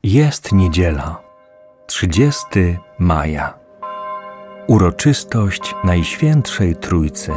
Jest niedziela, 30 maja. Uroczystość Najświętszej Trójcy.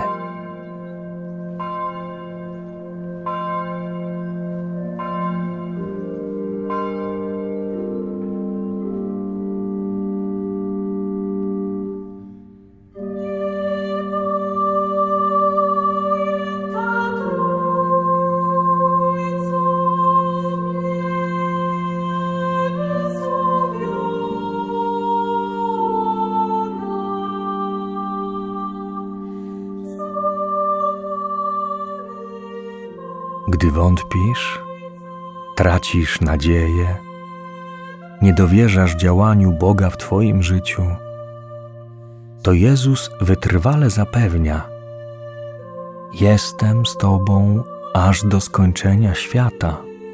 Gdy wątpisz, tracisz nadzieję, nie dowierzasz działaniu Boga w Twoim życiu, to Jezus wytrwale zapewnia: jestem z Tobą aż do skończenia świata.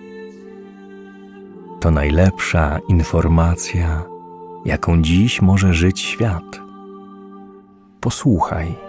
To najlepsza informacja, jaką dziś może żyć świat. Posłuchaj.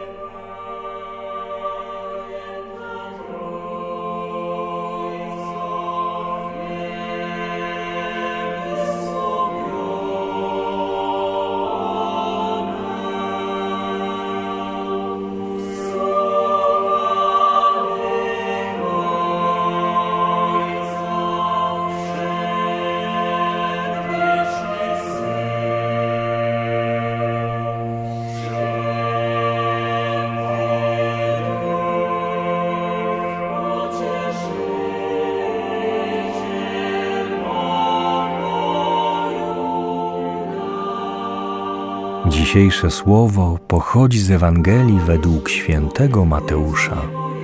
Dzisiejsze słowo pochodzi z Ewangelii według świętego Mateusza.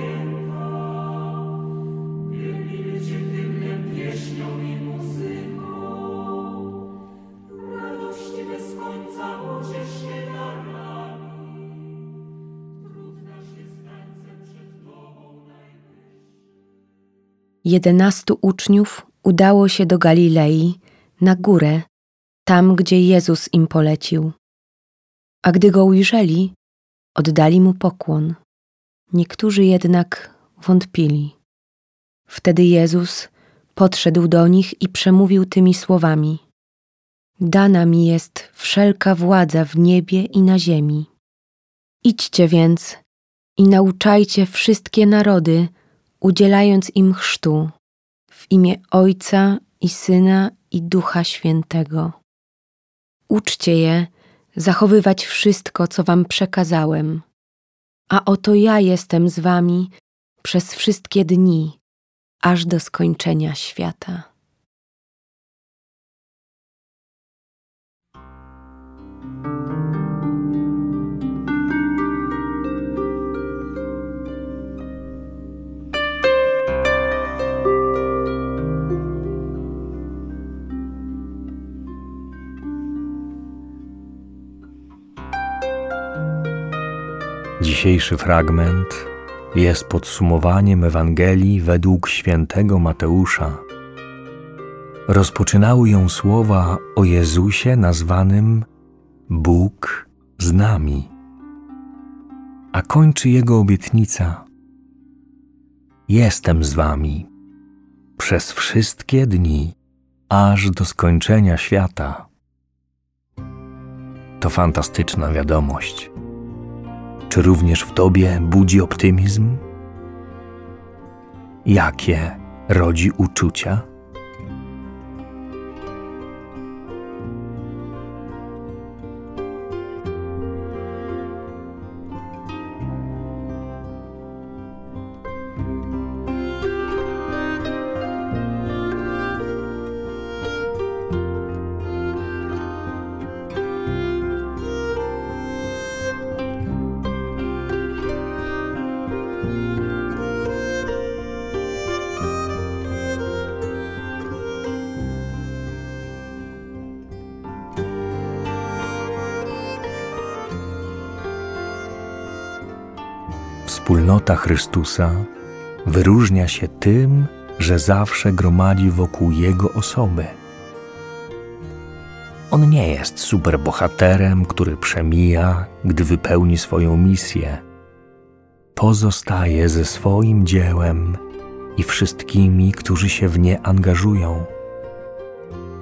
Jedenastu uczniów udało się do Galilei, na górę, tam, gdzie Jezus im polecił. A gdy go ujrzeli, oddali mu pokłon. Niektórzy jednak wątpili. Wtedy Jezus podszedł do nich i przemówił tymi słowami: dana mi jest wszelka władza w niebie i na ziemi. Idźcie więc i nauczajcie wszystkie narody, udzielając im chrztu w imię Ojca i Syna i Ducha Świętego. Uczcie je zachowywać wszystko, co wam przekazałem. A oto ja jestem z wami przez wszystkie dni, aż do skończenia świata. Dzisiejszy fragment jest podsumowaniem Ewangelii według świętego Mateusza. Rozpoczynały ją słowa o Jezusie nazwanym Bóg z nami, a kończy jego obietnica: jestem z wami przez wszystkie dni, aż do skończenia świata. To fantastyczna wiadomość. Czy również w Tobie budzi optymizm? Jakie rodzi uczucia? Wspólnota Chrystusa wyróżnia się tym, że zawsze gromadzi wokół Jego osoby. On nie jest superbohaterem, który przemija, gdy wypełni swoją misję. Pozostaje ze swoim dziełem i wszystkimi, którzy się w nie angażują.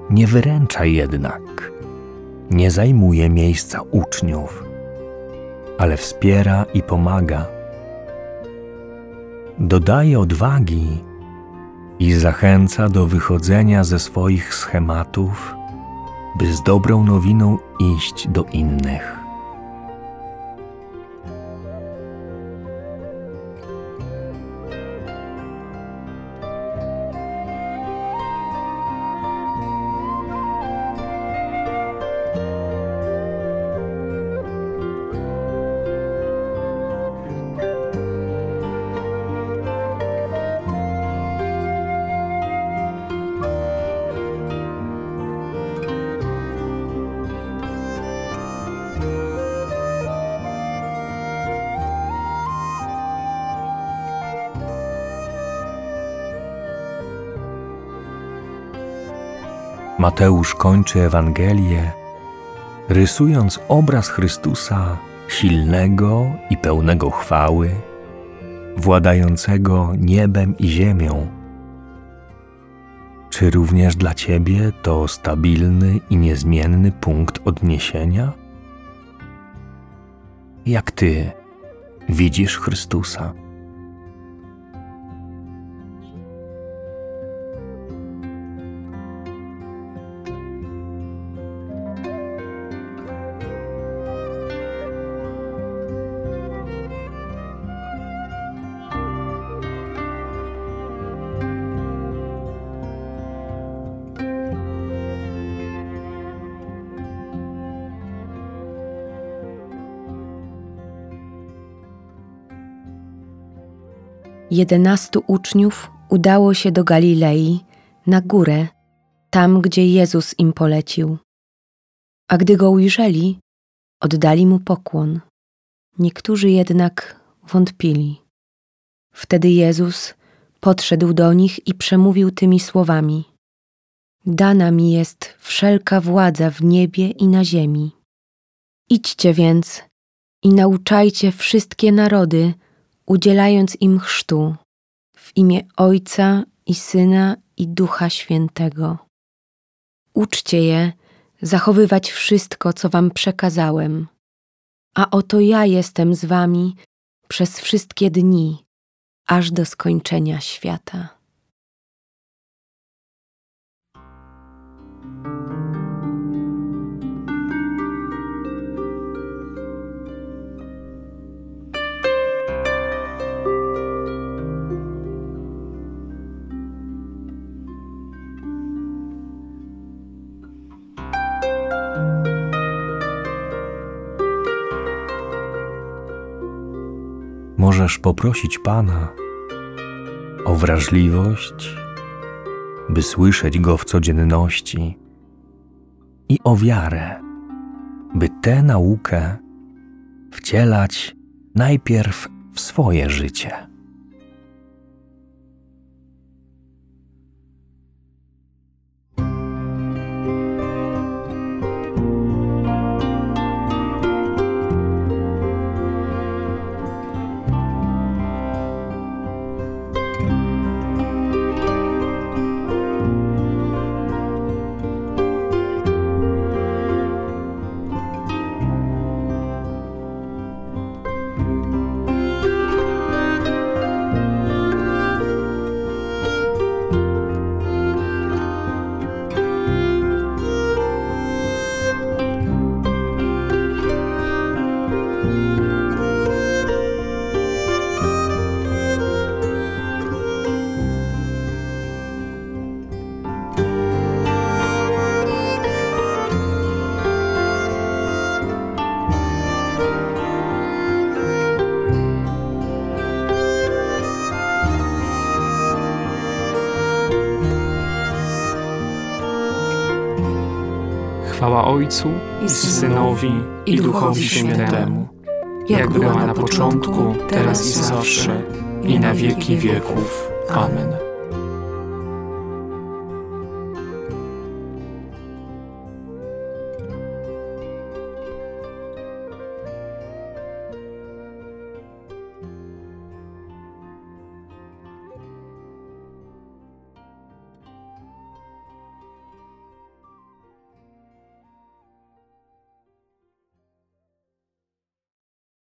Nie wyręcza jednak, nie zajmuje miejsca uczniów, ale wspiera i pomaga. Dodaje odwagi i zachęca do wychodzenia ze swoich schematów, by z dobrą nowiną iść do innych. Mateusz kończy Ewangelię, rysując obraz Chrystusa silnego i pełnego chwały, władającego niebem i ziemią. Czy również dla Ciebie to stabilny i niezmienny punkt odniesienia? Jak Ty widzisz Chrystusa? Jedenastu uczniów udało się do Galilei, na górę, tam, gdzie Jezus im polecił. A gdy go ujrzeli, oddali mu pokłon. Niektórzy jednak wątpili. Wtedy Jezus podszedł do nich i przemówił tymi słowami: Dana mi jest wszelka władza w niebie i na ziemi. Idźcie więc i nauczajcie wszystkie narody, udzielając im chrztu w imię Ojca i Syna i Ducha Świętego. Uczcie je zachowywać wszystko, co wam przekazałem. A oto ja jestem z wami przez wszystkie dni, aż do skończenia świata. Możesz poprosić Pana o wrażliwość, by słyszeć Go w codzienności, i o wiarę, by tę naukę wcielać najpierw w swoje życie. Chwała Ojcu i Synowi i Duchowi Świętemu, jak była na początku, teraz i zawsze, i na wieki wieków. Amen.